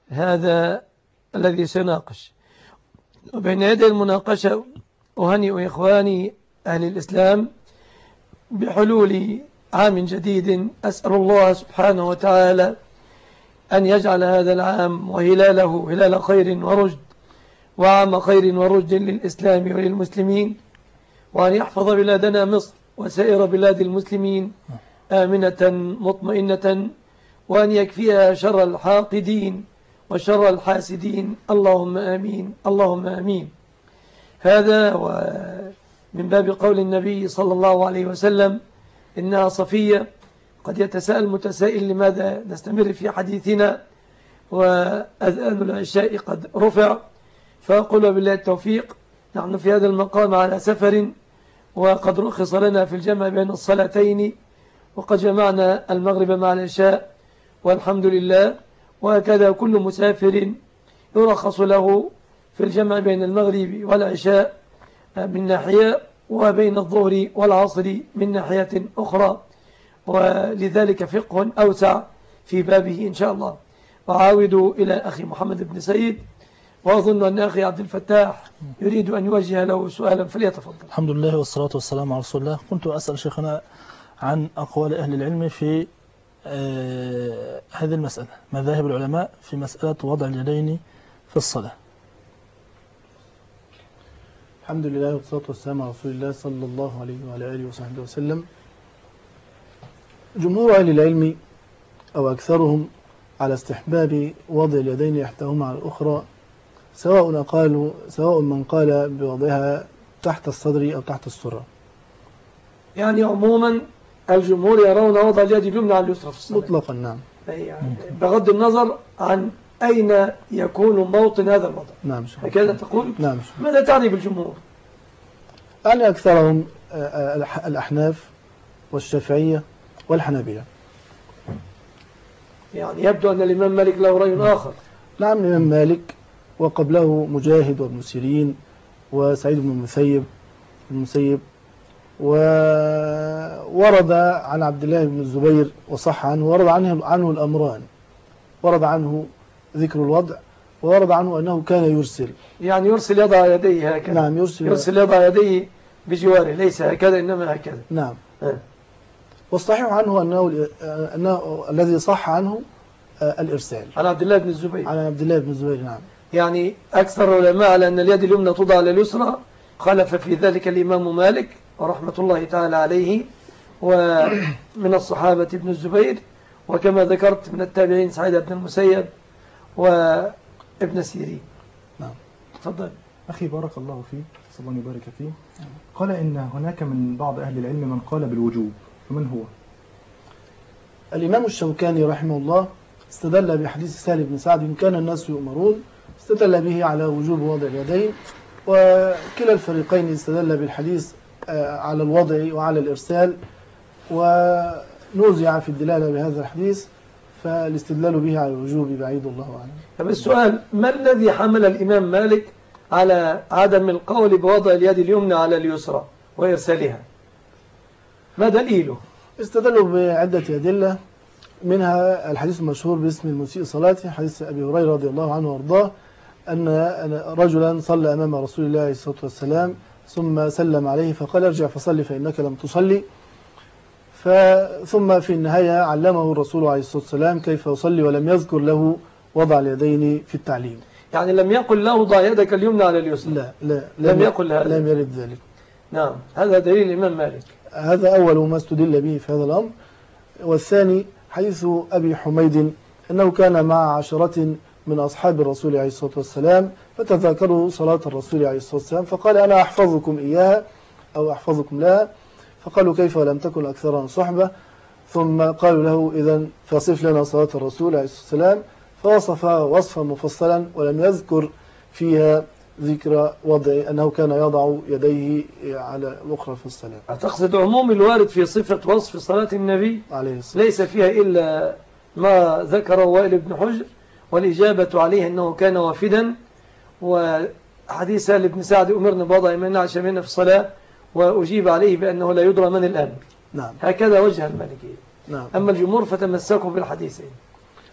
هذا الذي سناقش. وبين يدي المناقشة أهنئ إخواني أهل الإسلام بحلول عام جديد. أسأل الله سبحانه وتعالى أن يجعل هذا العام وهلاله هلال خير ورشد، وعام خير ورشد للإسلام وللمسلمين، وأن يحفظ بلادنا مصر وسائر بلاد المسلمين آمنة مطمئنة، وأن يكفيها شر الحاقدين وشر الحاسدين. اللهم آمين، اللهم آمين. هذا ومن باب قول النبي صلى الله عليه وسلم إنها صفية. قد يتساءل متسائل لماذا نستمر في حديثنا وأذان العشاء قد رفع، فأقول بالله التوفيق. نحن في هذا المقام على سفر، وقد رخص لنا في الجمع بين الصلاتين، وقد جمعنا المغرب مع العشاء والحمد لله. وهكذا كل مسافر يرخص له في الجمع بين المغرب والعشاء من ناحية، وبين الظهر والعصر من ناحية أخرى، ولذلك فقه أوسع في بابه إن شاء الله. وعاود إلى أخي محمد بن سيد، وأظن أن أخي عبد الفتاح يريد أن يوجه له سؤالا، فليتفضل. الحمد لله والصلاة والسلام على رسول الله. كنت أسأل شيخنا عن أقوال أهل العلم في هذه المسألة، مذاهب العلماء في مسألة وضع اليدين في الصلاة. الحمد لله والصلاة والسلام على رسول الله صلى الله عليه وعلى آله وصحبه وسلم. جمهور أهل العلم أو أكثرهم على استحباب وضع اليدين إحداهما على الأخرى، سواء من قال بوضعها تحت الصدر أو تحت السرة. يعني عموما الجمهور يرون وضع اليد اليمنى على اليسرى في الصلاة مطلقا. نعم. يعني بغض النظر عن أين يكون موطن هذا الوضع. نعم. هكذا تقول؟ نعم. ماذا تعني بالجمهور؟ يعني أكثرهم الأحناف والشافعية والحنابلة. يعني يبدو أن الإمام مالك له رأي آخر. نعم، الإمام مالك وقبله مجاهد وابن سيرين وسعيد بن المسيب، وورد عن عبد الله بن الزبير وصح عنه، ورد عنه الأمران، ورد عنه ذكر الوضع، وورد عنه أنه كان يرسل، يعني يرسل يضع يديه هكذا. نعم، يرسل يضع يديه بجواره، ليس هكذا إنما هكذا. نعم. والصحيح عنه أنه الذي صح عنه الإرسال عن عبد الله بن الزبير. عن عبد الله بن الزبير. نعم. يعني أكثر العلماء على أن اليد اليمنى توضع على اليسرى، خالف في ذلك الإمام مالك ورحمة الله تعالى عليه، ومن الصحابة ابن الزبير، وكما ذكرت من التابعين سعيد بن المسيب وابن سيرين. نعم. تفضل أخي بارك الله فيك، صلى الله يبارك فيه. قال إن هناك من بعض أهل العلم من قال بالوجوب، فمن هو؟ الإمام الشوكاني رحمه الله استدل بحديث سهل بن سعد إن كان الناس يؤمرون، استدل به على وجوب وضع اليدين، وكلا الفريقين استدل بالحديث على الوضع وعلى الإرسال، ونوزع في الدلالة بهذا الحديث، فالاستدلال به على الوجوب بعيد الله عنه. طب السؤال، ما الذي حمل الإمام مالك على عدم القول بوضع اليد اليمنى على اليسرى وإرسالها؟ ما دليله؟ استدلوا بعدة أدلة، منها الحديث المشهور باسم المسيء صلاته، حديث أبي هريرة رضي الله عنه وارضاه، أن رجلا صلى أمام رسول الله عليه الصلاة والسلام ثم سلم عليه فقال ارجع فصلي فإنك لم تصلي، ثم في النهاية علمه الرسول عليه الصلاة والسلام كيف يصلي، ولم يذكر له وضع اليدين في التعليم. يعني لم يقل له ضع يدك اليمنى على اليسرى؟ لا لم يقل هذا، لم يرد ذلك. نعم، هذا دليل الإمام مالك. هذا أول ما استدل به في هذا الأمر. والثاني حديث أبي حميد أنه كان مع عشرة من أصحاب الرسول عليه الصلاة والسلام، فتذاكروا صلاة الرسول عليه الصلاة والسلام، فقال أنا أحفظكم إياها أو أحفظكم لها، فقالوا كيف ولم تكن أكثرا صحبة، ثم قالوا له إذن فصف لنا صلاة الرسول عليه الصلاة والسلام، فوصفها وصفا مفصلا ولم يذكر فيها ذكر وضع أنه كان يضع يديه على الأخرى في الصلاة. تقصد عموم الوارد في صفة وصف صلاة النبي عليه الصلاة ليس فيها إلا ما ذكره وائل بن حجر، والإجابة عليه أنه كان وافدا، وحديث سهل بن سعد أمرنا بوضع ما نعش منه في الصلاة، وأجيب عليه بأنه لا يدرى من الآن. نعم. هكذا وجه المالكية. نعم. أما الجمهور فتمسكوا بالحديثين.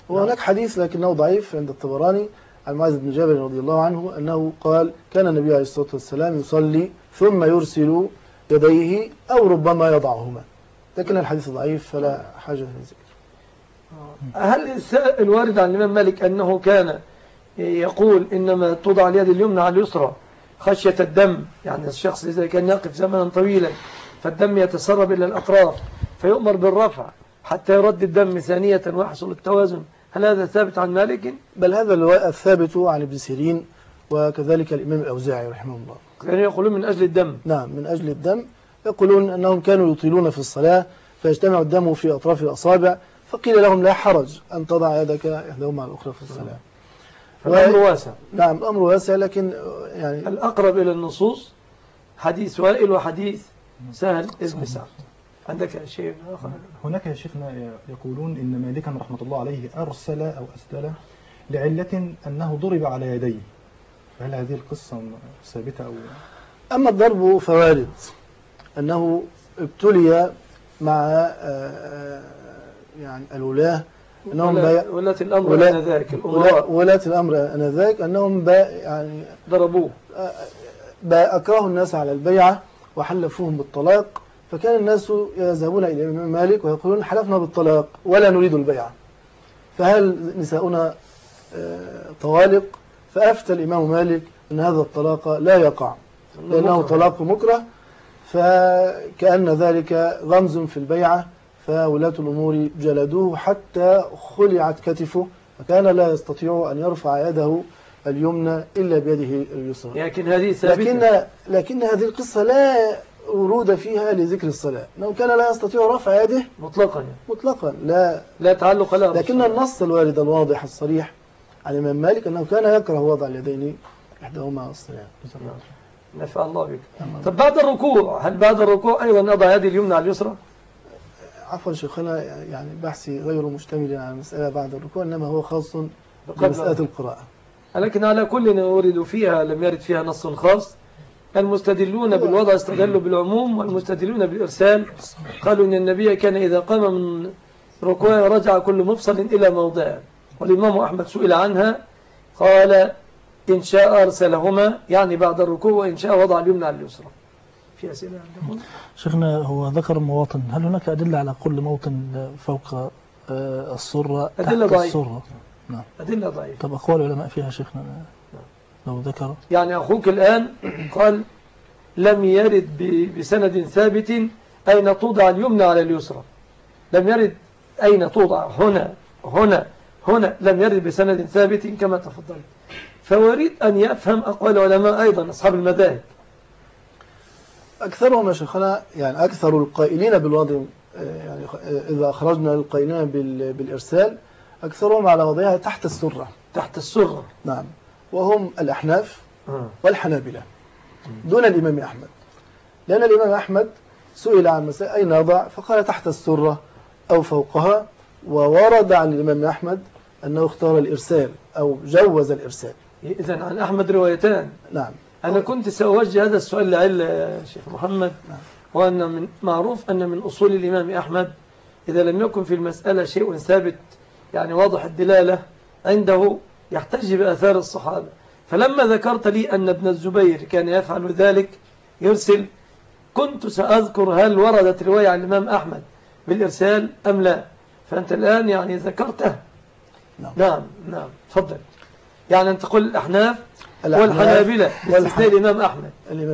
وهناك حديث لكنه ضعيف عند الطبراني عن معاذ بن جبل رضي الله عنه أنه قال كان النبي عليه الصلاة والسلام يصلي ثم يرسل يديه أو ربما يضعهما، لكن الحديث ضعيف فلا حاجة في ذلك. هل الوارد عن الإمام مالك أنه كان يقول إنما توضع اليد اليمنى على اليسرى خشية الدم، يعني الشخص إذا كان يقف زمنا طويلا فالدم يتسرب إلى الأطراف فيؤمر بالرفع حتى يرد الدم ثانية ويحصل التوازن، هل هذا ثابت عن مالك؟ بل هذا الثابت عن ابن سيرين وكذلك الإمام الأوزاعي رحمه الله، كانوا يقولون من أجل الدم. نعم من أجل الدم، يقولون أنهم كانوا يطيلون في الصلاة فيجتمع الدم في أطراف الأصابع، فقيل لهم لا حرج أن تضع يدك إحداهما على الأخرى في الصلاة. الأمر واسع. نعم الأمر واسع، لكن يعني الأقرب إلى النصوص حديث وائل وحديث سهل ابن سعد. عندك شيء آخر؟ هناك يا شيخنا يقولون إن مالكا رحمة الله عليه أرسل أو أسدل لعلة أنه ضرب على يديه، فهل هذه القصة ثابتة أو؟ أما الضرب فوارد أنه ابتلي مع يعني الولاة أنهم ولاة الأمر أنذاك ولاة الأمر أنذاك أنهم يعني ضربوه، أكرهوا الناس على البيعة وحلفوهم بالطلاق، فكان الناس يذهبون إلى الإمام مالك ويقولون حلفنا بالطلاق ولا نريد البيعة، فهل نساؤنا طوالق؟ فأفتى الإمام مالك أن هذا الطلاق لا يقع لأنه طلاق مكره، فكأن ذلك غمز في البيعة، فولاة الأمور جلدوه حتى خلعت كتفه، فكان لا يستطيع أن يرفع يده اليمنى إلا بيده اليسرى. لكن هذه ثابتة. لكن هذه القصة لا ورود فيها لذكر الصلاة، أنه كان لا يستطيع رفع يده مطلقا لا تعلق لها، لكن النص الوارد الواضح الصريح عن الإمام مالك أنه كان يكره وضع اليدين إحداهما على الصلاة. نفع الله بك. طب بعد الركوع، هل بعد الركوع أيضا أضع يدي اليمنى على اليسرى؟ عفوا شيخنا، يعني بحثي غير مشتمل على المسألة بعد الركوع، إنما هو خاص بمسألة القراءة. لكن على كل نورد فيها لم يرد فيها نص خاص. المستدلون بالوضع استدلوا بالعموم، والمستدلون بالإرسال قالوا إن النبي كان إذا قام من ركوع رجع كل مفصل إلى موضعه، والإمام أحمد سئل عنها قال إن شاء أرسلهما يعني بعد الركوع، وإن شاء وضع اليمنى على اليسرى. في أسئلة عندكم؟ شيخنا هو ذكر مواطن، هل هناك أدلة على كل موطن فوق السرة تحت السرة؟ نعم أدلة ضعيفة. طب أقوال العلماء فيها شيخنا لو ذكر؟ يعني أخوك الآن قال لم يرد بسند ثابت أين توضع اليمنى على اليسرى، لم يرد أين توضع هنا لم يرد بسند ثابت كما تفضلت، فوريد أن يفهم أقوال العلماء أيضا أصحاب المذاهب. أكثرهم يا شيخنا، يعني أكثر القائلين بالوضع، يعني إذا أخرجنا القائلين بالإرسال أكثرهم على وضعها تحت السرة. تحت السرة، نعم، وهم الأحناف والحنابلة دون الإمام أحمد، لأن الإمام أحمد سئل عن مسألة أين يضع فقال تحت السرة أو فوقها، وورد عن الإمام أحمد أنه اختار الإرسال أو جوز الإرسال. إذن عن أحمد روايتان. نعم. أنا كنت سأوجه هذا السؤال لعل يا شيخ محمد. نعم. وأن من معروف أن من أصول الإمام أحمد إذا لم يكن في المسألة شيء ثابت يعني واضح الدلالة عنده يحتج بآثار الصحابة، فلما ذكرت لي أن ابن الزبير كان يفعل ذلك يرسل، كنت سأذكر هل وردت رواية عن الإمام أحمد بالإرسال أم لا، فأنت الآن يعني ذكرته. نعم تفضل. يعني أنت تقول الأحناف والحنابلة باستثناء الإمام أحمد.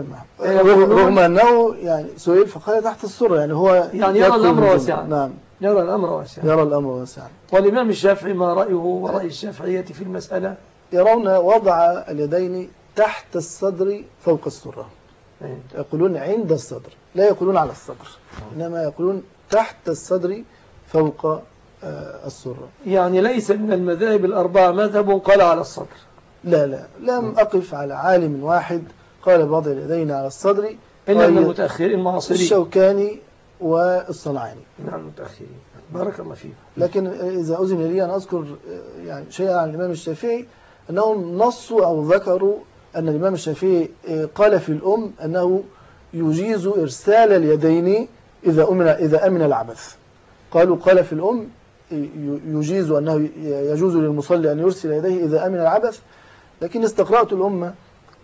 رغم أنه يعني سئل فقال تحت السرة، يعني هو يعني يرى الأمر واسعا. نعم يرى الأمر واسعا. والإمام الشافعي ما رأيه ورأي الشافعية في المسألة؟ يرون وضع اليدين تحت الصدر فوق السرة، يقولون عند الصدر، لا يقولون على الصدر، إنما يقولون تحت الصدر فوق السرة. يعني ليس من المذاهب الأربعة مذهب قال على الصدر. لا لم أقف على عالم واحد قال وضع اليدين على الصدر إلا من المتأخرين المعاصرين، الشوكاني والصنعاني. نعم المتأخرين، بارك الله فيك. لكن إذا أذن لي أن أذكر يعني شيئا عن الإمام الشافعي، أنهم نصوا أو ذكروا أن الإمام الشافعي قال في الأم أنه يجيز إرسال اليدين إذا أمن العبث. قال في الأم يجيز أنه يجوز للمصلي أن يرسل يديه إذا أمن العبث، لكن استقرأت الأمة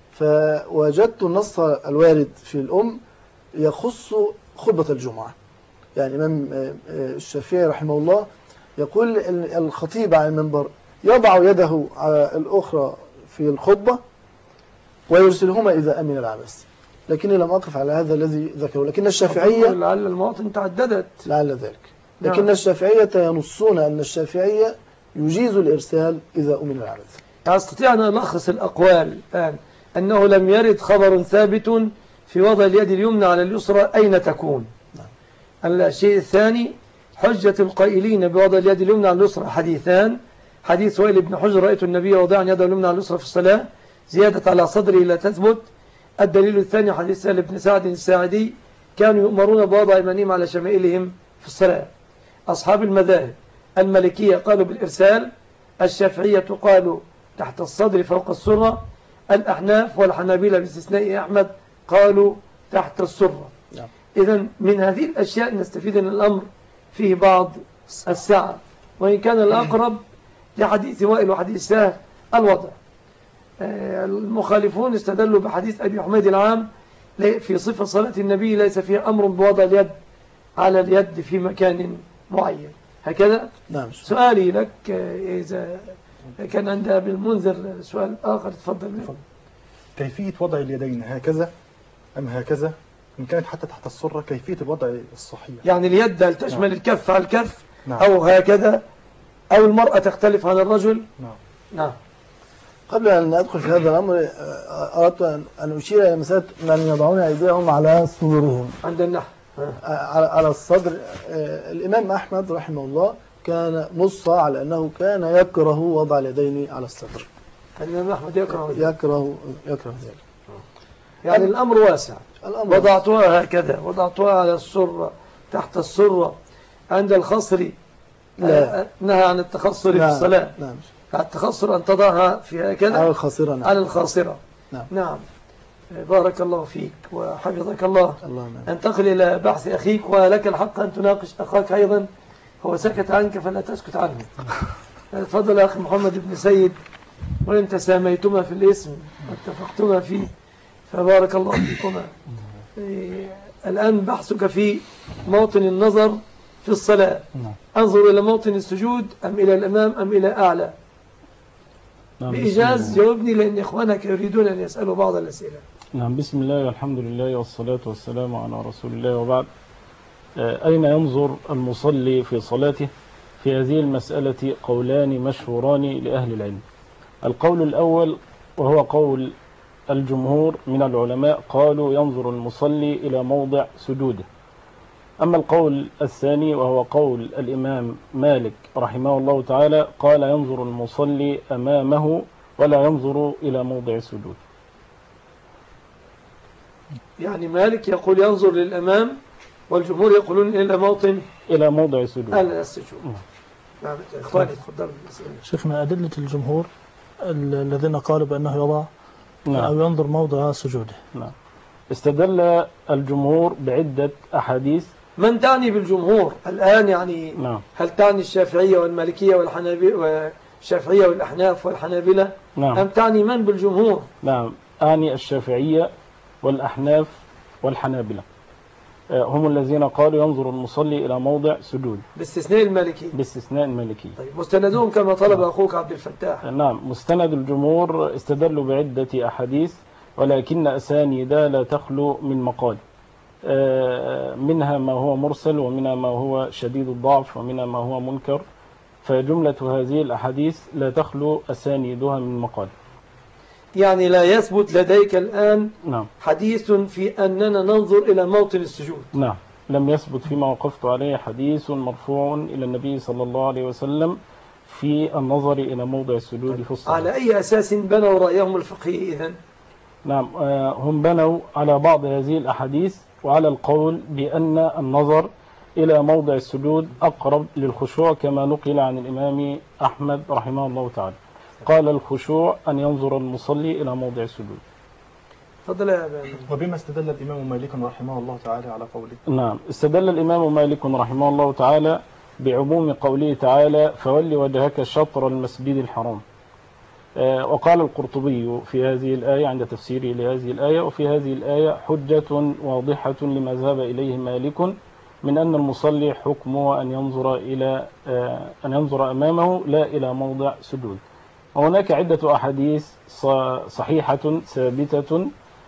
فوجدت النص الوارد في الأم يخص خطبة الجمعة. يعني الإمام الشافعي رحمه الله يقول الخطيب على المنبر يضع يده على الأخرى في الخطبة ويرسلهما إذا أمن العبث، لكني لم أقف على هذا الذي ذكره. لكن الشافعية لعل المواطن تعددت، لعل ذلك، لكن الشافعية ينصون أن الشافعية يجيز الإرسال إذا أمن العبث. أستطيع أن ألخص الأقوال الآن أنه لم يرد خبر ثابت في وضع اليد اليمنى على اليسرى أين تكون. الشيء الثاني حجة القائلين بوضع اليد اليمنى على اليسرى حديثان: حديث وائل بن حجر رأيت النبي وضع يده اليمنى على اليسرى في الصلاة زيادة على صدره لا تثبت. الدليل الثاني حديث سهل بن سعد الساعدي كانوا يؤمرون بوضع أيمانهم على شمائلهم في الصلاة. أصحاب المذاهب المالكية قالوا بالإرسال، الشافعية قالوا تحت الصدر فوق السرة، الأحناف والحنابلة باستثناء أحمد قالوا تحت السرة. إذن من هذه الأشياء نستفيد أن الأمر فيه بعض السعة، وإن كان الأقرب لحديث وائل وحديث سهل الوضع. المخالفون استدلوا بحديث أبي حميد العام في صفة صلاة النبي ليس فيه أمر بوضع اليد على اليد في مكان معين هكذا. نعم. سؤالي لك إذا كان عند أبي المنذر سؤال آخر تفضل. كيفية وضع اليدين هكذا أم هكذا؟ إن كانت حتى تحت السرة كيفية الوضع الصحيح؟ يعني اليد هل تشمل الكف على الكف؟ نعم. أو هكذا، أو المرأة تختلف عن الرجل؟ نعم. قبل أن أدخل في هذا الأمر أردت أن أشير إلى مسألة من يضعون أيديهم على صدورهم عند النحو على الصدر. الإمام أحمد رحمه الله كان نص على أنه كان يكره وضع اليدين على الصدر. الإمام أحمد يكره ذلك. يعني الأمر واسع. وضعتها هكذا، وضعتها على السرة تحت السرة عند الخصر. لا. نهى عن التخصر في الصلاة. نعم. التخصر أن تضعها في هكذا على الخاصرة. نعم. على الخاصرة. نعم. بارك الله فيك وحفظك الله. انتقل إلى بحث أخيك، ولك الحق أن تناقش أخاك أيضا، هو سكت عنك فلا تسكت عنه. تفضل أخي محمد بن سيد، وإن تساميتما في الاسم واتفقتما فيه فبارك الله فيكما. الآن بحثك في موطن النظر في الصلاة. أنظر إلى موطن السجود أم إلى الأمام أم إلى أعلى؟ بإيجاز جاوبني، لأن إخوانك يريدون أن يسألوا بعض الأسئلة. نعم. بسم الله والحمد لله والصلاة والسلام على رسول الله، وبعد. أين ينظر المصلي في صلاته؟ في هذه المسألة قولان مشهوران لأهل العلم. القول الأول وهو قول الجمهور من العلماء، قالوا ينظر المصلي إلى موضع سجوده. أما القول الثاني وهو قول الإمام مالك رحمه الله تعالى، قال ينظر المصلي أمامه ولا ينظر إلى موضع السجود. يعني مالك يقول ينظر للأمام، والجمهور يقولون إلى موضع السجود. نعم. إخواني تفضلوا. شيخنا أدلة الجمهور الذين قالوا بأنه يضع أو ينظر موضع سجوده. نعم. استدل الجمهور بعدة أحاديث. من تعني بالجمهور الآن؟ يعني نعم. هل تعني الشافعية والمالكية والشافعية والأحناف والحنابلة؟ نعم. أم تعني من بالجمهور؟ نعم، أعني الشافعية والأحناف والحنابلة، هم الذين قالوا ينظر المصلي إلى موضع سجود باستثناء المالكي. باستثناء المالكي. طيب مستندهم كما طلب أخوك عبد الفتاح. نعم. مستند الجمهور استدلوا بعدة أحاديث، ولكن أسانيد لا تخلو من مقال، منها ما هو مرسل، ومنها ما هو شديد الضعف، ومنها ما هو منكر، فجملة هذه الأحاديث لا تخلو أسانيدها من مقال. يعني لا يثبت لديك الآن نعم. حديث في أننا ننظر إلى موطن السجود. نعم، لم يثبت فيما وقفت عليه حديث مرفوع إلى النبي صلى الله عليه وسلم في النظر إلى موضع السجود في الصلاة. على أي أساس بنوا رأيهم الفقهي إذن؟ نعم، هم بنوا على بعض هذه الأحاديث وعلى القول بأن النظر إلى موضع السجود أقرب للخشوع، كما نقل عن الإمام أحمد رحمه الله تعالى، قال الخشوع أن ينظر المصلي إلى موضع السجود. فضل يا أبا. وبما استدل الإمام مالك رحمه الله تعالى على قوله؟ نعم، استدل الإمام مالك رحمه الله تعالى بعموم قوله تعالى فول وجهك شطر المسجد الحرام. وقال القرطبي في هذه الآية عند تفسيره لهذه الآية: وفي هذه الآية حجة واضحة لما ذهب إليه مالك من أن المصلي حكمه أن ينظر أمامه لا إلى موضع سجود. وهناك عدة أحاديث صحيحة ثابتة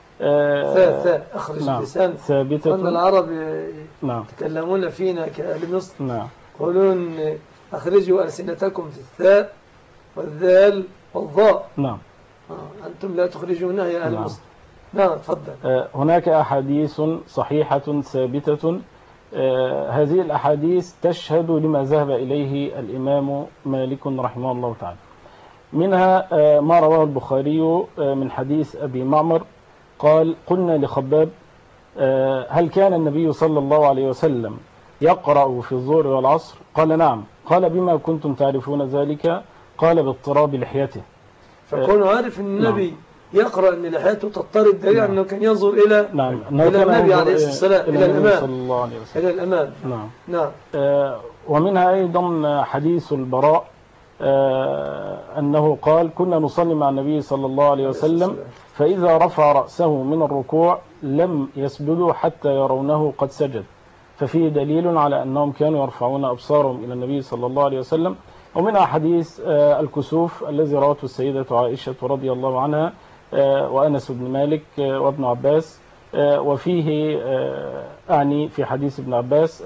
أخرج نعم اللسان ثابتة أن العرب نعم يتكلمون فينا كأهل مصر نعم يقولون أخرجوا ألسنتكم في الثاء والذال والضاء. نعم أنتم لا تخرجونها يا أهل نعم. مصر. نعم تفضل. هناك أحاديث صحيحة ثابتة. هذه الأحاديث تشهد لما ذهب إليه الإمام مالك رحمه الله تعالى. منها ما رواه البخاري من حديث أبي معمر قال: قلنا لخباب هل كان النبي صلى الله عليه وسلم يقرأ في الظهر والعصر؟ قال: نعم. قال: بما كنتم تعرفون ذلك؟ قال: باضطراب لحيته. فكونه عارف أن النبي يقرأ أن لحيته تضطرب دليل أنه كان ينظر إلى إلى النبي عليه الصلاة والسلام، إلى الأمام صلى الله عليه وسلم. إلى الأمام. نعم. ومنها أيضا حديث البراء أنه قال: كنا نصلي مع النبي صلى الله عليه وسلم فإذا رفع رأسه من الركوع لم يسجدوا حتى يرونه قد سجد. ففيه دليل على أنهم كانوا يرفعون أبصارهم إلى النبي صلى الله عليه وسلم. ومنها حديث الكسوف الذي روته السيدة عائشة رضي الله عنها وأنس بن مالك وابن عباس. وفيه أعني في حديث ابن عباس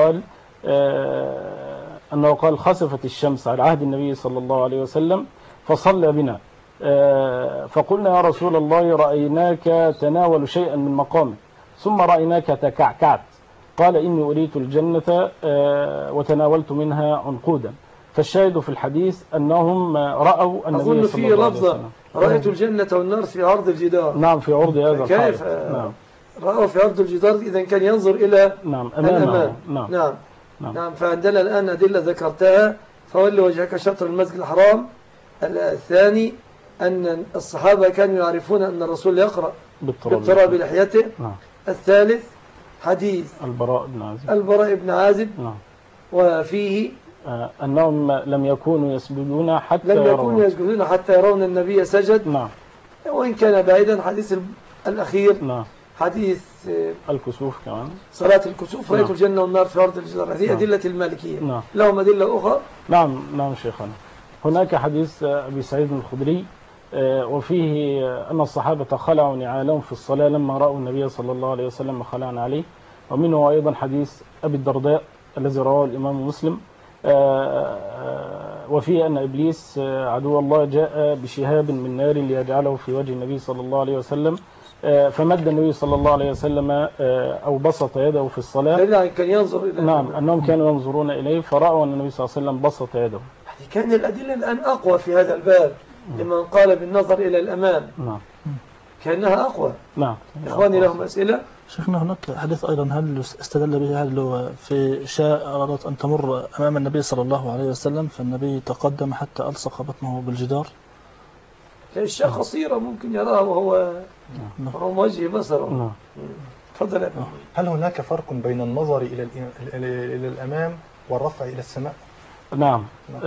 أنه قال خسفت الشمس على عهد النبي صلى الله عليه وسلم فصلى بنا فقلنا: يا رسول الله رأيناك تناول شيئا من مقامك ثم رأيناك تكعكعت. قال: إني أريت الجنة وتناولت منها عنقودا. فالشاهد في الحديث أنهم رأوا النبي صلى الله عليه وسلم. رأيت الجنة والنار في عرض الجدار. نعم في عرض هذا الحائط. كيف رأوا في عرض الجدار؟ إذا كان ينظر إلى الأمام. نعم. فعندنا الآن أدلة ذكرتها: فول وجهك شطر المسجد الحرام. الثاني أن الصحابة كانوا يعرفون أن الرسول يقرأ باضطراب لحيته. الثالث حديث البراء بن عازب. وفيه أنهم لم يكونوا يسجدون حتى يرون النبي سجد. وإن كان بعيدا. حديث الأخير حديث الكسوف كمان، صلاة الكسوف: رأيت الجنة والنار في أرض الجدار. هذه أدلة المالكية. لهم أدلة أخرى. نعم شيخنا. هناك حديث أبي سعيد الخدري وفيه أن الصحابة خلعوا نعالهم في الصلاة لما رأوا النبي صلى الله عليه وسلم خلعنا عليه. ومنه أيضا حديث أبي الدرداء الذي رواه الإمام مسلم وفيه أن إبليس عدو الله جاء بشهاب من نار ليجعله في وجه النبي صلى الله عليه وسلم فمد النبي صلى الله عليه وسلم أو بسط يده في الصلاة. كان ينظر إليه. نعم أنهم كانوا ينظرون إليه فرأوا أن النبي صلى الله عليه وسلم بسط يده. كان الأدلة الآن أقوى في هذا الباب لمن قال بالنظر إلى الأمام. كأنها أقوى. إخواني لهم أسئلة. شيخنا هناك حديث أيضا هل استدل به هل في شاء أرادت أن تمر أمام النبي صلى الله عليه وسلم فالنبي تقدم حتى ألصق بطنه بالجدار؟ الشاة قصيرة ممكن يراها وهو موجه بصره. تفضل. هل هناك فرق بين النظر إلى الأمام والرفع إلى السماء؟ نعم.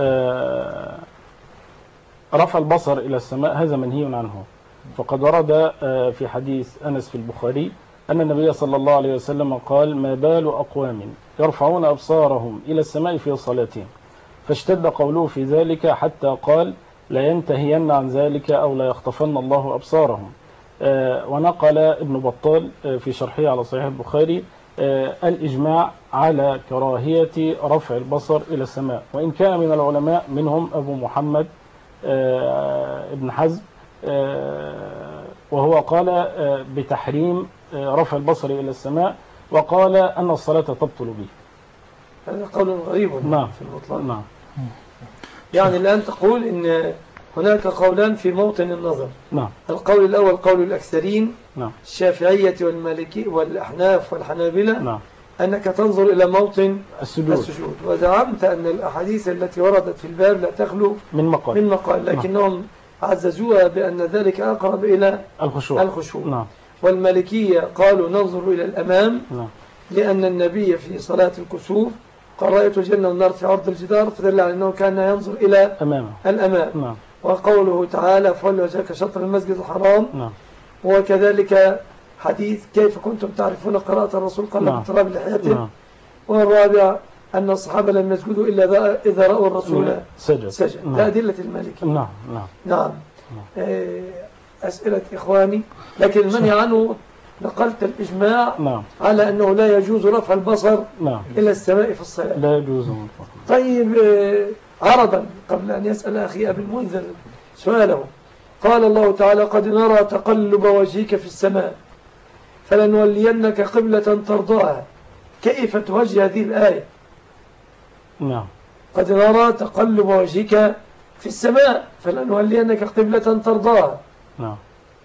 رفع البصر إلى السماء هذا منهي عنه. فقد ورد في حديث أنس في البخاري أن النبي صلى الله عليه وسلم قال: ما بال أقوام يرفعون أبصارهم إلى السماء في صلاتهم. فاشتد قوله في ذلك حتى قال: لا ينتهين عن ذلك أو لا يخطفن الله أبصارهم. ونقل ابن بطال في شرحه على صحيح البخاري الإجماع على كراهية رفع البصر إلى السماء، وإن كان من العلماء منهم أبو محمد ابن حزم وهو قال بتحريم رفع البصر إلى السماء، وقال أن الصلاة تبطل به. هذا قول غريب في المطلق. يعني الآن تقول إن هناك قولان في موطن النظر. القول الأول قول الأكثرين الشافعية والمالكي والأحناف والحنابلة أنك تنظر إلى موطن السجود. وزعمت أن الأحاديث التي وردت في الباب لا تخلو من مقال لكنهم عززوها بأن ذلك أقرب إلى الخشوع. والمالكية قالوا ننظر إلى الأمام لأن النبي في صلاة الكسوف قال رأيت الجنة والنار في عرض الجدار، فدل على أنه كان ينظر إلى الأمام. نعم. وقوله تعالى فولي وجهك شطر المسجد الحرام. نعم. وكذلك حديث كيف كنتم تعرفون قراءة الرسول قال نعم. باضطراب لحيته. نعم. والرابع أن الصحابة لم يسجدوا إلا إذا رأوا الرسول سجد. نعم. ده أدلة المالكي. نعم. نعم. نعم. أسئلة إخواني، لكن المنهي عنه نقلت الإجماع نعم. على أنه لا يجوز رفع البصر نعم. إلى السماء في الصلاة. لا يجوز. طيب عرضا قبل أن يسأل أخي أبي المنذر سؤاله، قال الله تعالى قد نرى تقلب وجهك في السماء فلنولينك قبلة ترضاها، كيف توجه هذه الآية؟ نعم. قد نرى تقلب وجهك في السماء فلنولينك قبلة ترضاها. نعم.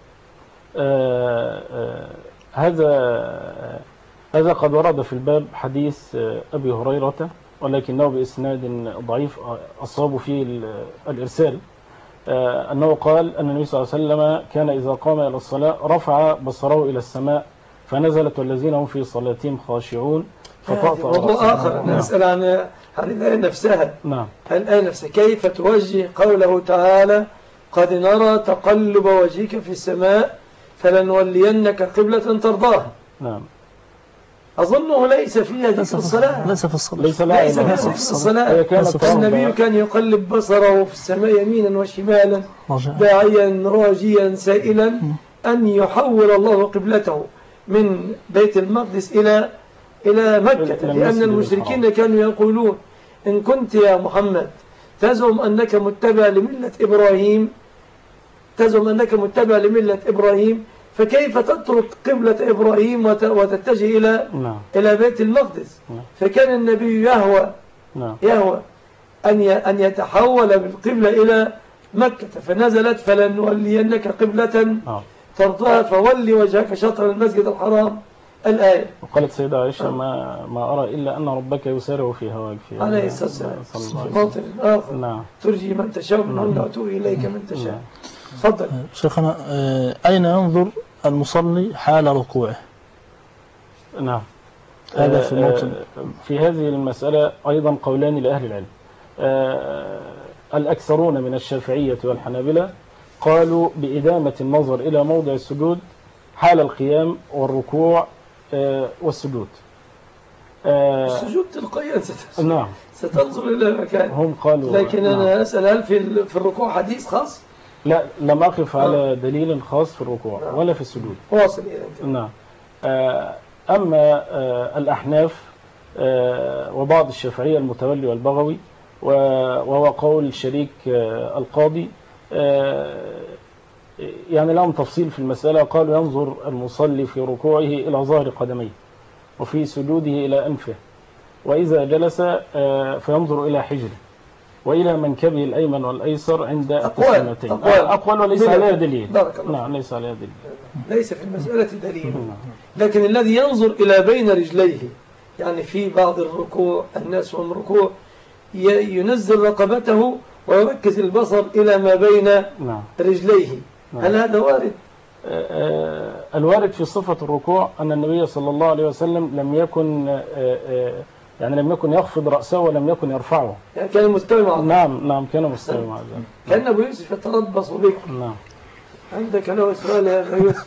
هذا قد ورد في الباب حديث أبي هريرة، ولكنه بإسناد ضعيف أصاب فيه الإرسال، أنه قال أن النبي صلى الله عليه وسلم كان إذا قام إلى الصلاة رفع بصره إلى السماء فنزلت والذين هم في صلاتهم خاشعون فطأطأ. موضوع آخر نسأل عن الآية نفسها. نعم. الآية نفسها كيف توجه قوله تعالى قد نرى تقلب وجهك في السماء فلنولينك قبلة ترضاها. نعم. أظنه ليس فيها ذكر الصلاة. ليس في الصلاة. ليس في الصلاة. النبي كان يقلب بصره في السماء يمينا وشمالا داعيا راجيا سائلا أن يحول الله قبلته من بيت المقدس إلى مكة، لأن المشركين كانوا يقولون إن كنت يا محمد تزعم أنك متبع لملة إبراهيم فكيف تترك قبلة إبراهيم وتتجه إلى بيت المقدس؟ فكان النبي يهوى أن يتحول بالقبلة إلى مكة، فنزلت فلنولينك قبلة ترضاها فولي وجهك شطر المسجد الحرام الآية. وقالت سيدة عائشة ما أرى إلا أن ربك يسارع في هواك عليه الصلاة والسلام في موطن آخر. نعم. ترجي من تشاء منهن وتؤوي إليك من تشاء. تفضل شيخنا. أين ينظر المصلي حال ركوعه؟ نعم. هذا في الموطن. في هذه المسألة أيضا قولان لأهل العلم. الأكثرون من الشافعية والحنابلة قالوا بإدامة النظر إلى موضع السجود حال القيام والركوع والسجود. السجود تلقائيا نعم ستنظر إلى مكان. هم قالوا. لكن أنا أسأل هل في الركوع حديث خاص؟ لا، لم أقف على دليل خاص في الركوع ولا في السجود. واصل إلى. نعم. أما الأحناف وبعض الشافعية المتولي والبغوي وهو قول شريك القاضي يعني لهم تفصيل في المسألة، قالوا ينظر المصلي في ركوعه إلى ظهر قدميه وفي سجوده إلى أنفه، وإذا جلس فينظر إلى حجره وإلى منكبه الأيمن والأيسر عند التسليمتين. أقوال وليس عليها دليل. نعم ليس عليها دليل. ليس في المسألة دليل. لكن الذي ينظر إلى بين رجليه، يعني في بعض الركوع الناس وهم ركوع ينزل رقبته ويركز البصر إلى ما بين رجليه. هل هذا وارد؟ الوارد في صفة الركوع أن النبي صلى الله عليه وسلم لم يكن يخفض رأسه ولم يكن يرفعه، يعني كان مستوي مع ذلك. نعم كان مستوي مع ذلك. كان أبو يوسف يتربص بك. نعم. عندك له سؤال يا أبو يوسف؟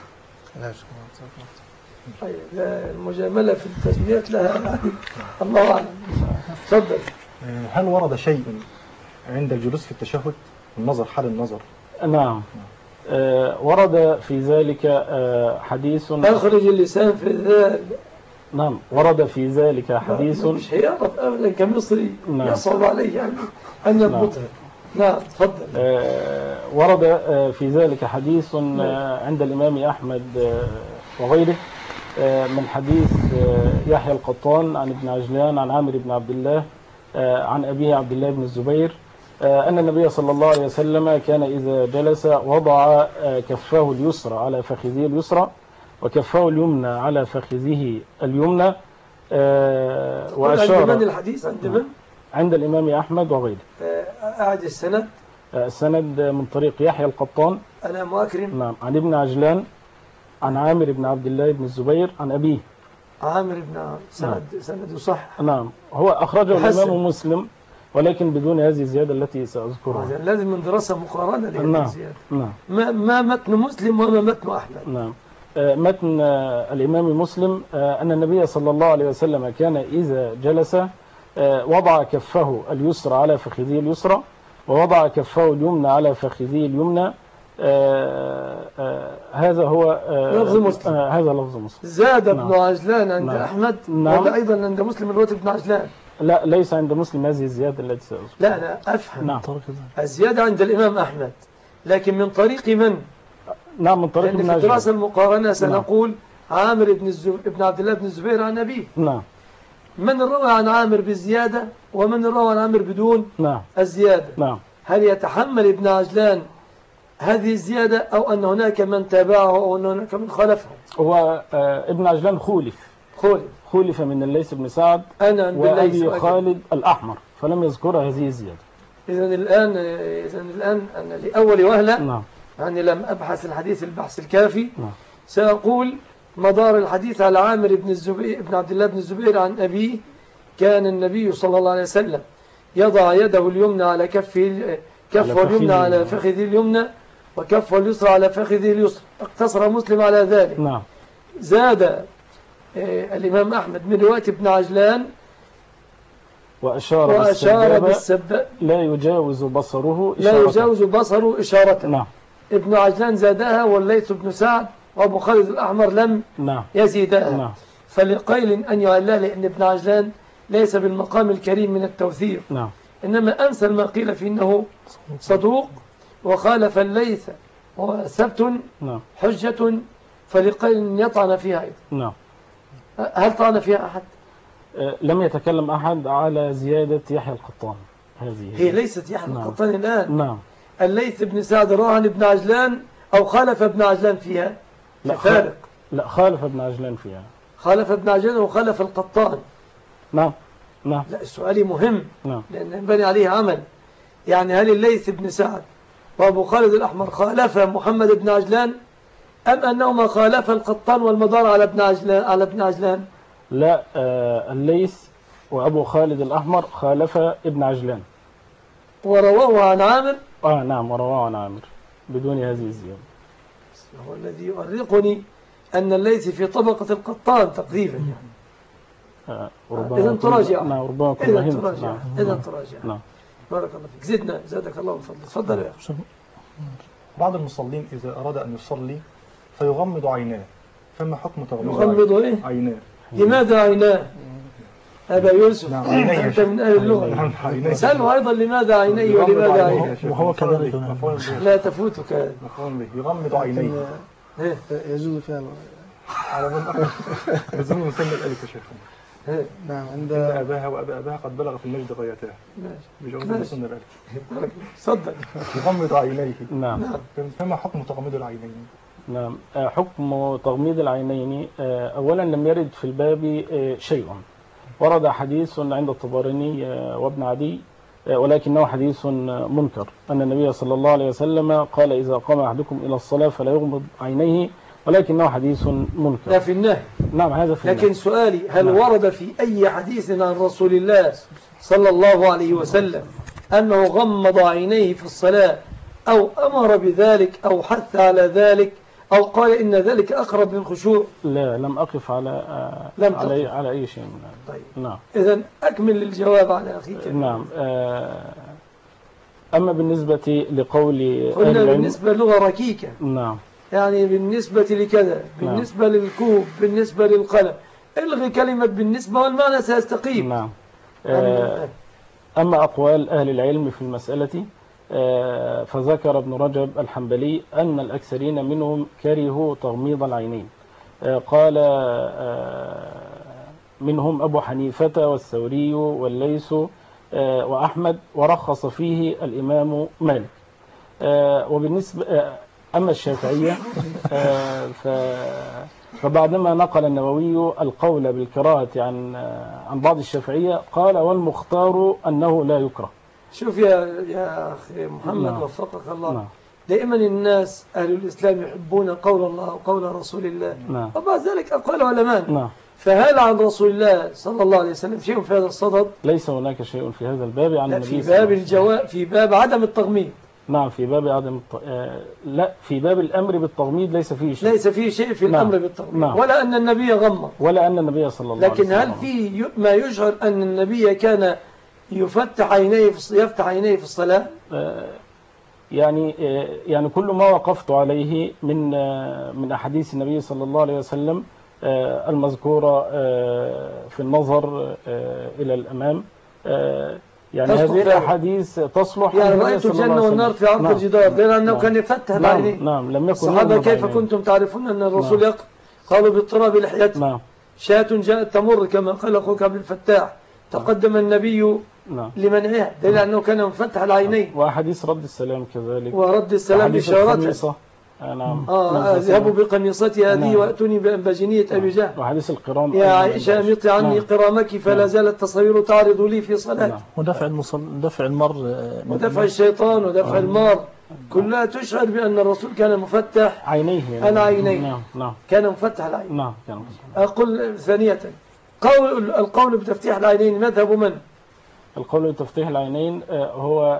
طيب المجاملة في التسميات لها الله أعلم. تفضل. هل ورد شيء عند الجلوس في التشهد النظر حال النظر؟ نعم. ورد في ذلك حديث أخرج اللسان في الذال. نعم ورد في ذلك حديث مش هيعرف أبدا كمصري. يصعب عليه يعني أن يضبطها. نعم تفضل. ورد في ذلك حديث عند الإمام أحمد وغيره من حديث يحيى القطان عن ابن عجلان عن عامر بن عبد الله عن أبيه عبد الله بن الزبير أن النبي صلى الله عليه وسلم كان إذا جلس وضع كفاه اليسرى على فخذه اليسرى وكفاه اليمنى على فخذه اليمنى وأشار. عند الحديث عند من؟ عند الإمام أحمد وغيره. أعد السند. السند من طريق يحيى القطان أنا مؤكرم. نعم عن ابن عجلان عن عامر بن عبد الله بن الزبير عن أبيه عامر بن سند صح. نعم، هو أخرجه حسن. الإمام مسلم ولكن بدون هذه الزيادة التي سأذكرها. لازم من دراسة مقارنة لهذه نعم الزيادة. نعم ما متن مسلم وما متن أحمد. نعم. متن الإمام مسلم أن النبي صلى الله عليه وسلم كان إذا جلس وضع كفه اليسرى على فخذه اليسرى ووضع كفه اليمنى على فخذه اليمنى. هذا هو لفظ مسلم. هذا لفظ مسلم. زاد نعم. ابن عجلان عند نعم. أحمد. نعم. ولا أيضا عند مسلم رواية ابن عجلان. لا، ليس عند مسلم هذه الزيادة التي سأذكرها. لا أفهم. نعم. الزيادة عند الإمام أحمد، لكن من طريق من؟ نعم، من طريق لأن ابن في عجلان. الدراسة المقارنة سنقول عامر ابن عبد الله بن الزبير عن أبيه. نعم. من روى عن عامر بالزيادة ومن روى عن عامر بدون نعم. الزيادة؟ نعم. هل يتحمل ابن عجلان هذه الزيادة أو أن هناك من تابعه أو أن هناك من خالفه؟ هو ابن عجلان خولف من الليث بن سعد وأبي خالد الأحمر فلم يذكر هذه الزيادة. إذن الآن أنا لأول وهلة نعم. يعني لم أبحث الحديث البحث الكافي. نعم. سأقول مدار الحديث على عامر بن عبد الله بن الزبير عن أبيه. كان النبي صلى الله عليه وسلم يضع يده اليمنى على كفه اليمنى على فخذه اليمنى وكفه اليسرى على فخذه اليسرى. اقتصر مسلم على ذلك. نعم. زاد الإمام أحمد من رواية ابن عجلان وأشار بالسبابة لا يجاوز بصره إشارة. نعم. ابن عجلان زادها والليث بن سعد وأبو خالد الأحمر لم نعم. يزيدها. نعم. فلقيل أن يعلى لأن ابن عجلان ليس بالمقام الكريم من التوثيق. نعم. إنما أنسى ما قيل فيه إنه صدوق وخالف الليث وثبت نعم. حجة. فلقيل أن يطعن فيها أيضا. نعم. هل طعن فيها أحد؟ لم يتكلم أحد على زيادة يحيى القطان. هي ليست يحيى القطان الآن. نعم. الليث بن سعد روى عن ابن عجلان أو خالف ابن عجلان فيها؟ لا، فارق. لا، خالف ابن عجلان فيها. خالف ابن عجلان وخالف القطان. نعم. نعم. لا، السؤال مهم. نعم. لأن ينبني عليه عمل. يعني هل الليث بن سعد وأبو خالد الأحمر خالف محمد بن عجلان أم أنهما خالف القطان والمدار على ابن عجلان؟ لا، الليث وأبو خالد الأحمر خالف ابن عجلان ورواه عن عامر. نعم، ورواه عن عامر بدون هذه الزيادة. هو الذي يؤرقني أن الليث في طبقة القطان تقريبا يعني. إذن تراجع. نعم، ربما إذن تراجع. نعم. بارك الله فيك. زدنا زادك الله بفضل. تفضل يا أخي. بعض المصلين إذا أراد أن يصلي فيغمض عيناه، فما حكم تغميض عيناه؟ لماذا عيناه؟ أبا يوسف. نعم. أنت من أهل اللغة. سأله أيضا لماذا عينيه ولماذا عينيه؟ وهو كذلك. لا تفوتك. يغمض عينيه. يجوز فعلا على من لازم نسمي الألف يا شيخ. نعم. عند أباها وأبا أباها قد بلغ في المجد غايتها. بجواز نسمي الألف. صدق. يغمض عينيه. نعم. فما حكم تغميض العينين؟ نعم. حكم تغميض العينين أولا لم يرد في الباب شيء. ورد حديث عند الطبراني وابن عدي ولكنه حديث منكر أن النبي صلى الله عليه وسلم قال إذا قام أحدكم إلى الصلاة فلا يغمض عينيه، ولكنه حديث منكر. لا في النهي. نعم، هذا في لكن سؤالي هل ورد في أي حديث عن رسول الله صلى الله عليه وسلم أنه غمض عينيه في الصلاة أو أمر بذلك أو حث على ذلك أو قال إن ذلك أقرب للخشوع؟ لا، لم أقف على أي شيء من هذا. طيب. نعم. إذن أكمل الجواب على أخيك. نعم. أما بالنسبة لقول قلنا بالنسبة لغة ركيكة. نعم. يعني بالنسبة لكذا، بالنسبة للكوب، بالنسبة للقلم، الغي كلمة بالنسبة والمعنى سيستقيم. نعم. أما أقوال أهل العلم في المسألة فذكر ابن رجب الحنبلي أن الأكثرين منهم كرهوا تغميض العينين. قال منهم أبو حنيفة والثوري والليث وأحمد، ورخص فيه الإمام مالك. وبالنسبة أما الشافعية فبعدما نقل النووي القول بالكراهة عن بعض الشافعية قال والمختار أنه لا يكره. شوف يا أخي محمد، وفقك الله. دائما الناس أهل الإسلام يحبون قول الله وقول رسول الله، وبعد ذلك أقوال علماء. فهل عن رسول الله صلى الله عليه وسلم شيء في هذا الصدد؟ ليس هناك شيء في هذا الباب عن لا، النبي في باب الجواء، في باب عدم التغميض. نعم، في باب عدم لا، في باب الأمر بالتغميض ليس فيه شيء. ليس فيه شيء في الأمر بالتغميض. نعم. ولا أن النبي غمض، ولا أن النبي صلى الله عليه وسلم. لكن هل في ما يشعر أن النبي كان يفتح عينيه في الصلاة؟ يعني كل ما وقفت عليه من أحاديث النبي صلى الله عليه وسلم المذكورة في النظر إلى الأمام، يعني هذه الأحاديث تصلح. يعني رأيت الجنة والنار في عرض الجدار، دليل أنه كان يفتح العينين. نعم، لم يكن الصحابة كيف كنتم تعرفون أن الرسول يقرأ؟ قالوا باضطراب لحيته. شاة جاءت تمر كما قال أخوك عبد الفتاح، تقدم النبي لمنعها، دليل أنه كان مفتح العينين. وأحاديث رد السلام كذلك، ورد السلام بإشارته. اذهبوا بقميصتي هذه وأتوني بأنباجنية أبي جهل. وحديث القرام يا عائشة مطي عني قرامك، فلا زال التصوير تعرض لي في صلاتي. ودفع المر، ودفع الشيطان ودفع المار، كلها تشعر بأن الرسول كان مفتح عينيه. العينين. كان مفتح العينين. أقول ثانية، القول بتفتيح العينين مذهب من؟ القول بتفتيح العينين هو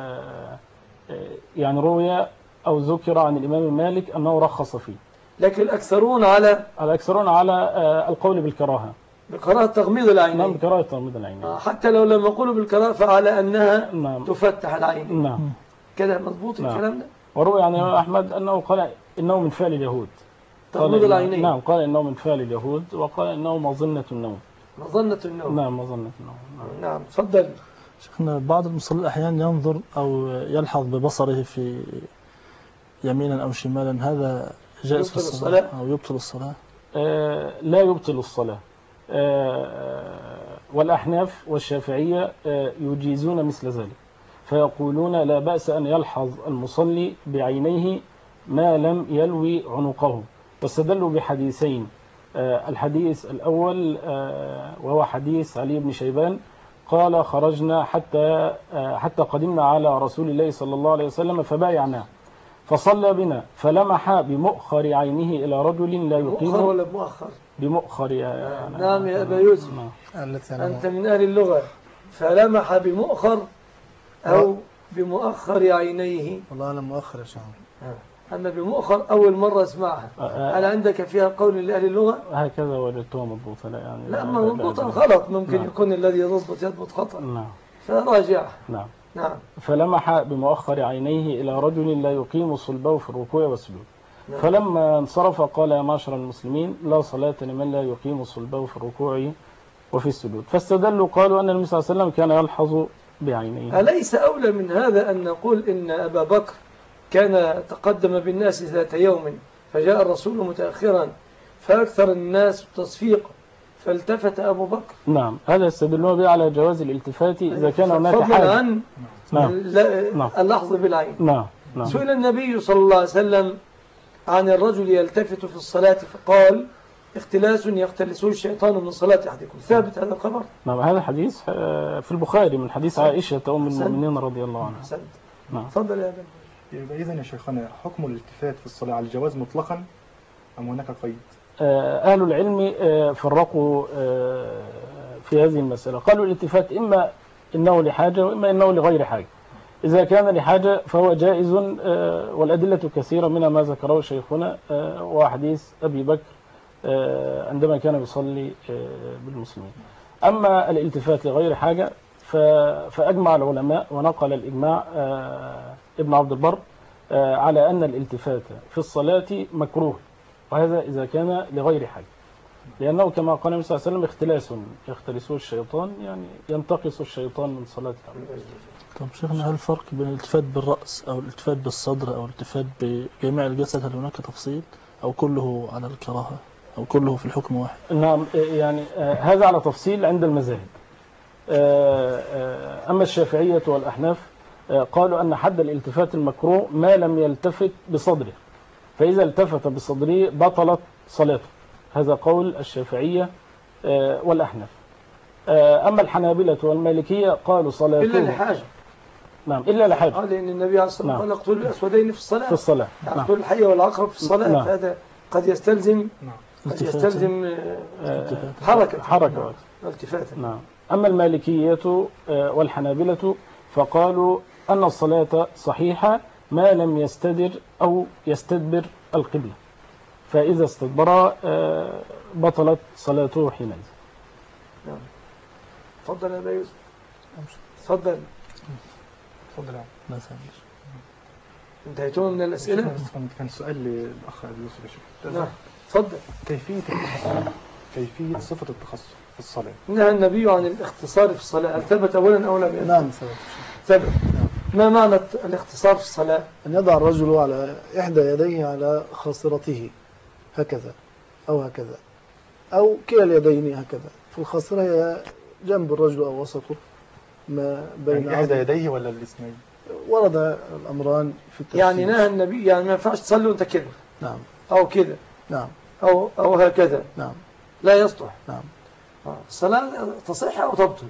يعني روي أو ذكر عن الإمام مالك أنه رخص فيه، لكن الأكثرون على القول بالكراهة، بكراهة تغميض العينين. نعم، بكراهة تغميض العينين. حتى لو لم يقولوا بالكراهة فعلى أنها تفتح العينين. نعم، كده مضبوط الكلام ده. وروي عن الإمام أحمد أنه قال إنه من فعل اليهود تغميض العينين. نعم، قال إنه من فعل اليهود، وقال إنه مظنة النوم. نعم، مظنة النوم. نعم، تفضل. شيخنا، بعض المصلين أحيانا ينظر أو يلحظ ببصره في يمينا أو شمالا، هذا جائز في الصلاة أو يبطل الصلاة؟ لا يبطل الصلاة. والأحناف والشافعية يجيزون مثل ذلك، فيقولون لا بأس أن يلحظ المصلي بعينيه ما لم يلوي عنقه، واستدلوا بحديثين. الحديث الأول وهو حديث علي بن شيبان قال خرجنا حتى قدمنا على رسول الله صلى الله عليه وسلم فبايعناه، فصلى بنا فلمح بمؤخر عينه إلى رجل لا يقيم. مؤخر ولا مؤخر؟ بمؤخر. نعم يا أبا يوسف، أنت من أهل اللغة. فلمح بمؤخر أو بمؤخر عينيه؟ والله أنا مؤخر يا شيخ. أما بمؤخر أول مرة اسمعها. هل عندك فيها قول لأهل اللغة؟ هكذا وجدتها مضبوطة. لا مضبوطة غلط، ممكن يكون الذي يضبط خطأ. نعم، فراجع. نعم. فلمح بمؤخر عينيه إلى رجل لا يقيم صلبه في الركوع والسجود. فلما انصرف قال يا معشر المسلمين لا صلاة لمن لا يقيم صلبه في الركوع وفي السجود. فاستدلوا قالوا أن النبي صلى الله عليه وسلم كان يلحظ بعينيه. أليس أولى من هذا أن نقول إن أبا بكر كان تقدم بالناس ذات يوم فجاء الرسول متأخرا فأكثر الناس تصفيق فالتفت أبو بكر؟ نعم، هذا يستدلون به على جواز الالتفات إذا كان هناك حاجة. فضلا عن اللحظ بالعين. نعم. سئل النبي صلى الله عليه وسلم عن الرجل يلتفت في الصلاة فقال اختلاس يختلسه الشيطان من صلاة أحدكم. ثابت هذا الخبر؟ نعم، هذا حديث في البخاري من حديث عائشة أم المؤمنين رضي الله عنها. نعم، تفضل يا ابن. يبقى إذن يا شيخنا حكم الالتفات في الصلاة على الجواز مطلقا أم هناك قيد؟ أهل العلم فرقوا في هذه المسألة، قالوا الالتفات إما إنه لحاجة وإما إنه لغير حاجة. إذا كان لحاجة فهو جائز، والأدلة كثيرة منها ما ذكره شيخنا وحديث أبي بكر عندما كان يصلي بالمسلمين. أما الالتفات لغير حاجة فأجمع العلماء ونقل الإجماع ابن عبد البر على أن الالتفات في الصلاة مكروه، وهذا إذا كان لغير حاجة، لأنه كما قال النبي صلى الله عليه وسلم اختلاس يختلسه الشيطان، يعني ينتقص الشيطان من صلاة العبد. طب شيخنا، هل الفرق بين الالتفات بالرأس أو الالتفات بالصدر أو الالتفات بجميع الجسد، هل هناك تفصيل أو كله على الكراهة أو كله في الحكم واحد؟ نعم، يعني هذا على تفصيل عند المذاهب. أما الشافعية والأحناف قالوا أن حد الالتفات المكروه ما لم يلتفت بصدره، فإذا التفت بصدره بطلت صلاته. هذا قول الشافعية والأحناف. أما الحنابلة والمالكية قالوا صلاته إلا لحاجة. نعم، إلا لحاجة. لأن النبي عليه الصلاة والسلام قال اقتلوا الأسودين في الصلاة. في الصلاة. اقتلوا الحي والعقرب في الصلاة. فهذا قد يستلزم قد يستلزم حركة. التفاتا. نعم. أما المالكية والحنابلة فقالوا أن الصلاة صحيحة ما لم يستدر أو يستدبر القبلة، فإذا استدبر بطلت صلاته حينئذ. نعم. تفضل يا أبا يوسف. تفضل. انتهيتون من الأسئلة؟ كان سؤال للأخ أبي يوسف يا شيخ. نعم. تفضل. كيفية صفة التخصص في الصلاة. نهى النبي عن الاختصار في الصلاة، هل ثبت أولا أو لم يثبت؟ نعم ثبت. ما معنى الاختصار في الصلاة؟ أن يضع الرجل على إحدى يديه على خاصرته هكذا أو هكذا أو كلا اليدين هكذا، فالخاصرة هي جنب الرجل أو وسطه ما بين يعني إحدى يديه ولا الاثنين؟ ورد الأمران في التفسير. يعني نهى النبي يعني ما ينفعش تصلي وأنت كده. نعم. أو كده. نعم. أو هكذا. نعم. لا يصلح. نعم. الصلاة تصح أو تبطل؟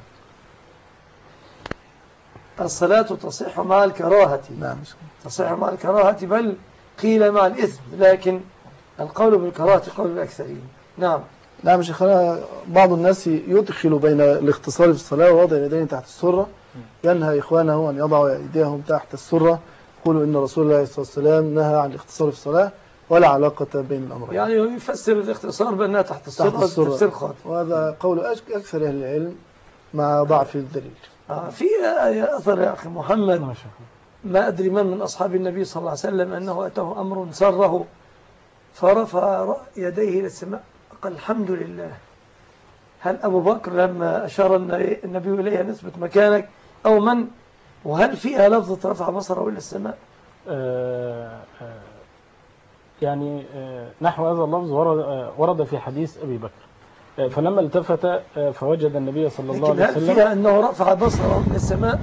الصلاة تصح مع الكراهة. نعم. تصح مع الكراهة، بل قيل مع الإثم، لكن القول بالكراهة قول الأكثرين. نعم. نعم شيخنا، بعض الناس يدخل بين الاختصار في الصلاة ووضع اليدين تحت السرة، ينهى إخوانه أن يضعوا أيديهم تحت السرة، يقولوا إن رسول الله صلى الله عليه وسلم نهى عن الاختصار في الصلاة ولا علاقة بين الأمرين. يعني يفسر الاختصار بأنها تحت السرة تفسير خاطئ، وهذا قول أكثر أهل العلم مع ضعف الدليل. في أثر يا أخي محمد، ما أدري من أصحاب النبي صلى الله عليه وسلم أنه أتاه أمر سره فرفع يديه إلى السماء قال الحمد لله. هل أبو بكر لما أشار النبي إليها نثبت مكانك أو من؟ وهل فيها لفظة رفع بصره إلى السماء؟ يعني نحو هذا اللفظ ورد في حديث أبي بكر، فلما التفت فوجد النبي صلى الله عليه وسلم. هل فيها أنه رفع بصره إلى السماء؟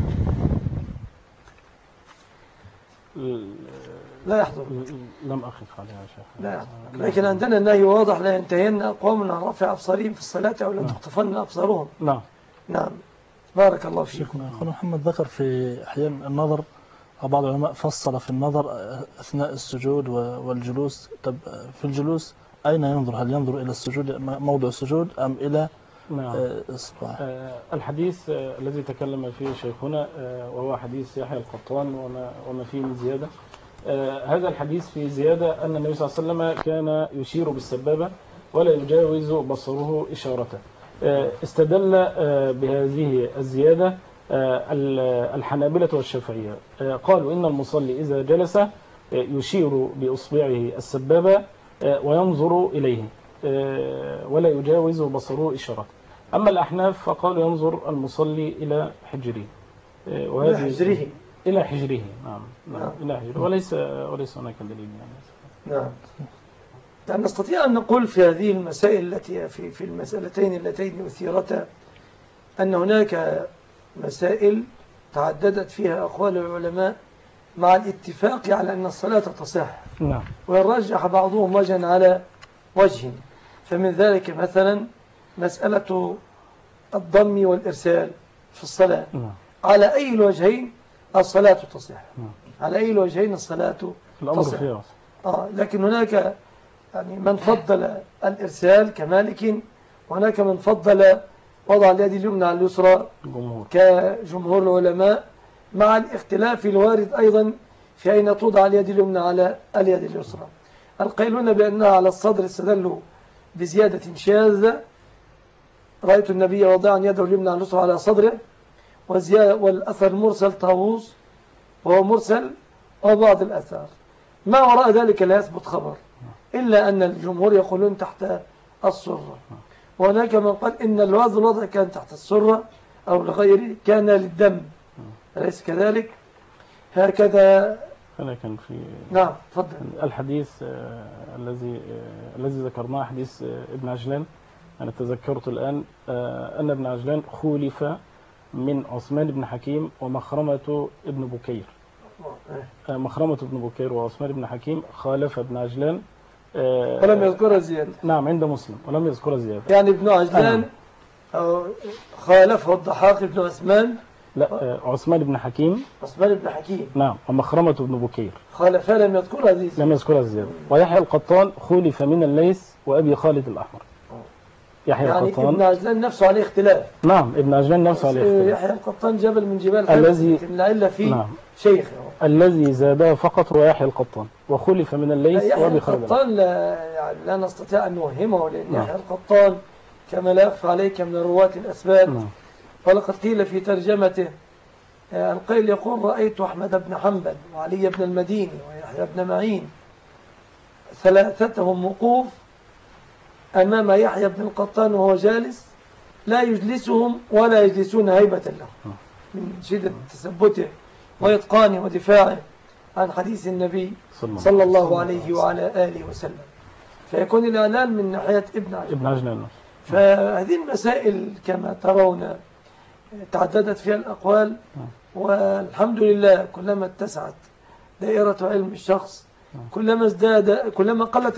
لا يحضر. لم أخف عليها يا شيخ. لا يحضر. لكن عندنا النهي واضح: لا ينتهين أقوام عن رفع أبصارهم في الصلاة أو لا تخطفن أبصارهم. نعم. نعم. بارك الله فيكم. أخونا محمد ذكر في أحيان النظر، بعض العلماء فصل في النظر أثناء السجود والجلوس. طب في الجلوس أين ينظر؟ هل ينظر إلى السجود موضع السجود أم إلى إصبعه؟ الحديث الذي تكلم فيه شيخنا وهو حديث يحيى القطان وما فيه من زيادة. هذا الحديث فيه زيادة أن النبي صلى الله عليه وسلم كان يشير بالسبابة ولا يجاوز بصره إشارته. استدل بهذه الزيادة الحنابلة والشافعية، قالوا إن المصلي إذا جلس يشير بإصبعه السبابة وينظر إليه ولا يجاوز بصره إشارته. أما الأحناف فقالوا ينظر المصلي إلى حجره، إلى حجره. نعم. إلى حجره، وليس هناك دليل يعني. نعم. يعني نستطيع أن نقول في هذه المسائل التي في المسألتين اللتين أثيرتا أن هناك مسائل تعددت فيها أقوال العلماء مع الاتفاق على أن الصلاة تصح. نعم. ويرجح بعضهم وجها على وجه، فمن ذلك مثلا مسألة الضم والإرسال في الصلاة. نعم. على أي الوجهين الصلاة تصح. على أي الوجهين الصلاة تصح. لكن هناك يعني من فضل الإرسال كمالك، وهناك من فضل وضع اليد اليمنى على اليسرى كجمهور العلماء، مع الاختلاف الوارد أيضا في أين توضع اليد اليمنى على اليد اليسرى. القائلون بأنها على الصدر استدلوا بزيادة شاذة: رأيت النبي وضعا يده اليمنى على اليسرى على صدره، والأثر مرسل طاووس وهو مرسل، وبعض الأثار ما وراء ذلك لا يثبت خبر، إلا أن الجمهور يقولون تحت السرة. وهناك من قال إن الوضع كان تحت السرة أو لغيره كان للدم، أليس كذلك؟ هكذا. أنا كان في نعم تفضل. الحديث الذي ذكرناه حديث ابن عجلان، أنا تذكرت الآن أن ابن عجلان خولف من عثمان بن حكيم ومخرمة ابن بكير. مخرمة ابن بكير وعثمان بن حكيم خالف ابن عجلان ولم يذكر زيادة. نعم، عند مسلم ولم يذكر زيادة. يعني ابن عجلان خالفه الضحاك بن عثمان لا عثمان بن حكيم. عثمان بن حكيم. نعم. ومخرمة بن بكير. خالف لم يذكر هذه. لم يذكرها الزيادة. ويحيى القطان خولف من الليث وأبي خالد الأحمر. يحيى يعني القطان ابن عجلان نفسه عليه اختلاف. نعم ابن عجلان نفسه عليه اختلاف. يحيى القطان جبل من جبال الذي العلة فيه. نعم. شيخ الذي زاده فقط هو يحيى القطان وخلف من الليث وأبي خالد. القطان لا نستطيع أن نوهمه، لأن يحيى القطان كما لا يخفى عليك من رواة الأسباب. ولقد قيل في ترجمته القيل يقول: رأيت أحمد بن حنبل وعلي بن المديني ويحيى بن معين ثلاثتهم وقوف أمام يحيى بن القطان وهو جالس، لا يجلسهم ولا يجلسون هيبة له من شدة تثبته وإتقانه ودفاعه عن حديث النبي صلى الله عليه وعلى آله وسلم. فيكون الإعلان من ناحية ابن عجلان. فهذه المسائل كما ترون تعددت فيها الأقوال، والحمد لله كلما اتسعت دائرة علم الشخص كلما ازداد، كلما قلت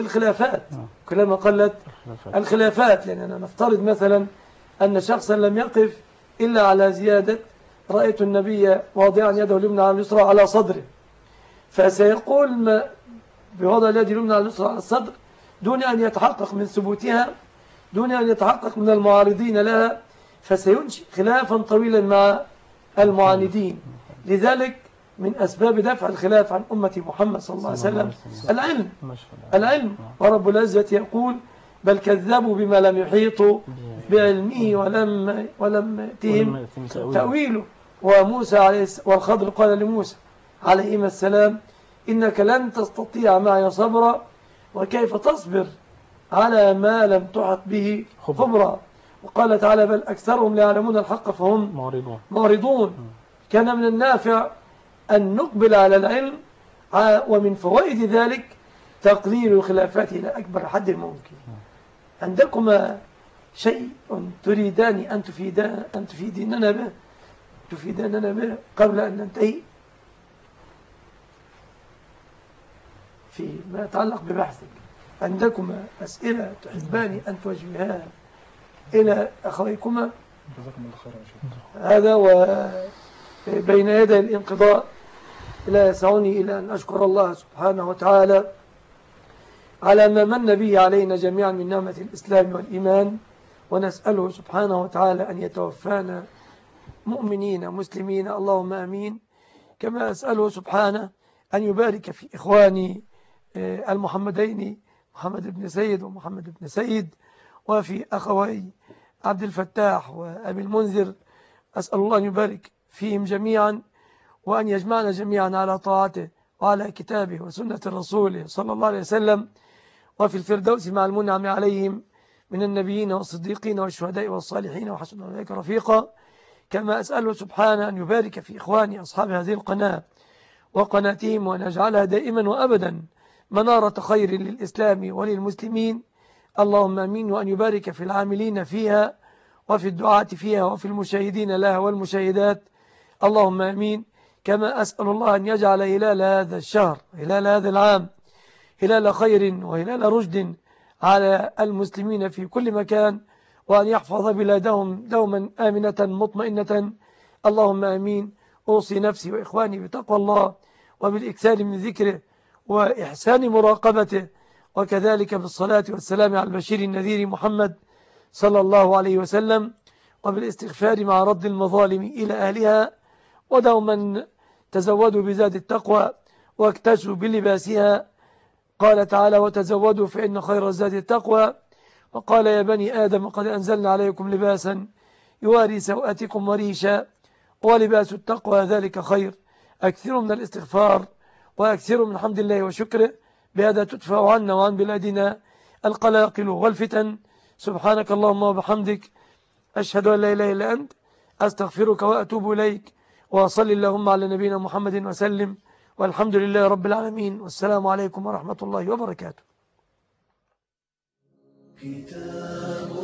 الخلافات. لأننا نفترض مثلا أن شخصا لم يقف إلا على زيادة رأيت النبي واضعا يده اليمنى على اليسرى على صدره، فسيقول ما بوضع اليد اليمنى على اليسرى على الصدر دون أن يتحقق من ثبوتها، دون أن يتحقق من المعارضين لها، فسينشئ خلافا طويلا مع المعاندين. لذلك من أسباب دفع الخلاف عن أمة محمد صلى الله عليه وسلم العلم. ورب العزة يقول: بل كذبوا بما لم يحيطوا بعلمه ولم يأتهم تأويله. وموسى عليه والخضر قال لموسى عليهما السلام: إنك لن تستطيع معي صبرا، وكيف تصبر على ما لم تحط به خبرا. وقال تعالى: بل أكثرهم لا يعلمون الحق فهم معرضون. كان من النافع أن نقبل على العلم، ومن فوائد ذلك تقليل الخلافات إلى أكبر حد ممكن. عندكما شيء تريدان أن تفيداننا به قبل أن ننتهي فيما يتعلق ببحثك؟ عندكما أسئلة تحبان أن توجهها إلى أخويكما؟ هذا وبين يدي الانقضاء لا يسعني إلا أن أشكر الله سبحانه وتعالى على ما من به علينا جميعا من نعمة الإسلام والإيمان، ونسأله سبحانه وتعالى أن يتوفانا مؤمنين مسلمين، اللهم آمين. كما أسأله سبحانه أن يبارك في إخواني المحمدين محمد بن سيد ومحمد بن سيد، وفي أخوي عبد الفتاح وأبي المنذر. أسأل الله أن يبارك فيهم جميعا، وأن يجمعنا جميعا على طاعته وعلى كتابه وسنة رسوله صلى الله عليه وسلم، وفي الفردوس مع المنعم عليهم من النبيين والصديقين والشهداء والصالحين وحسن أولئك رفيقا. كما أسأله سبحانه أن يبارك في إخواني أصحاب هذه القناة وقناتهم، وأن يجعلها دائما وأبدا منارة خير للإسلام وللمسلمين، اللهم أمين. وأن يبارك في العاملين فيها وفي الدعاة فيها وفي المشاهدين لها والمشاهدات، اللهم أمين. كما أسأل الله أن يجعل هلال هذا الشهر، هلال هذا العام، هلال خير وهلال رشد على المسلمين في كل مكان، وأن يحفظ بلادهم دوما آمنة مطمئنة، اللهم آمين. أوصي نفسي وإخواني بتقوى الله وبالإكثار من ذكره وإحسان مراقبته، وكذلك بالصلاة والسلام على البشير النذير محمد صلى الله عليه وسلم، وبالاستغفار مع رد المظالم إلى أهلها، ودوما تزودوا بزاد التقوى واكتسوا بلباسها. قال تعالى: وتزودوا فإن خير الزاد التقوى. وقال: يا بني آدم قد أنزلنا عليكم لباسا يواري سوءاتكم وريشا، ولباس التقوى ذلك خير. أكثروا من الاستغفار وأكثروا من حمد الله وشكره، بهذا تدفع عنا وعن بلادنا القلاقل والفتن. سبحانك اللهم وبحمدك، أشهد أن لا إله إلا أنت، أستغفرك وأتوب إليك، وصل اللهم على نبينا محمد وسلم، والحمد لله رب العالمين، والسلام عليكم ورحمة الله وبركاته.